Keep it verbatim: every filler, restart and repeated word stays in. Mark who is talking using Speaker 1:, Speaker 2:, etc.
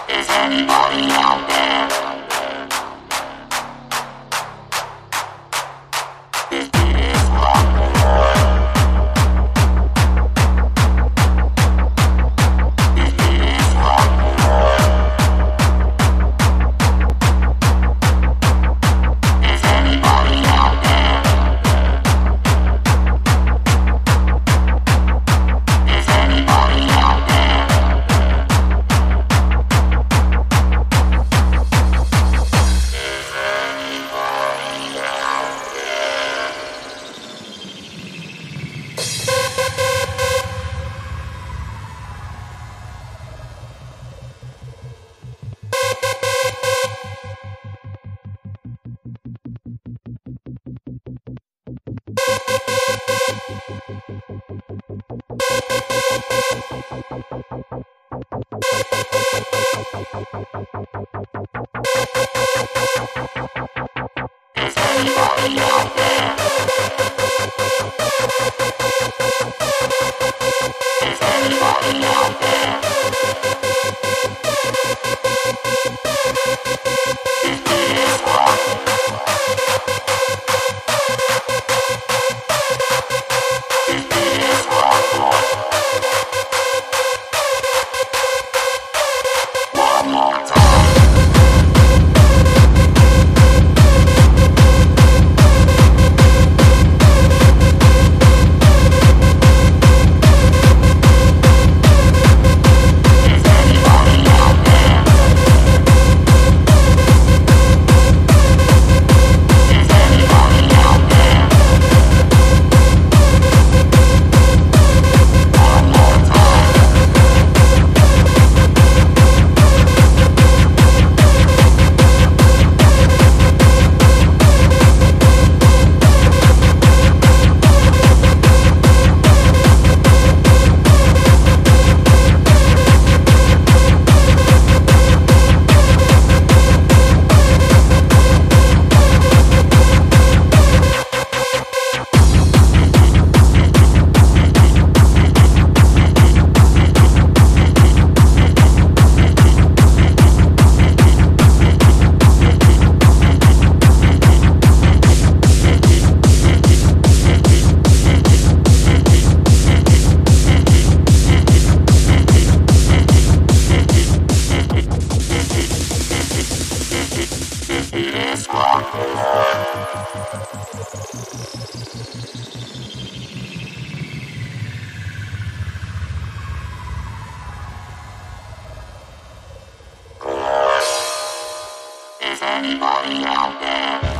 Speaker 1: Is anybody out there? This beat is rock. This beat is rock. Is anybody out there? Is anybody out there? Is anybody out there? Is anybody out there? This beat is rock. This beat is rock. One more time. Is anybody out there?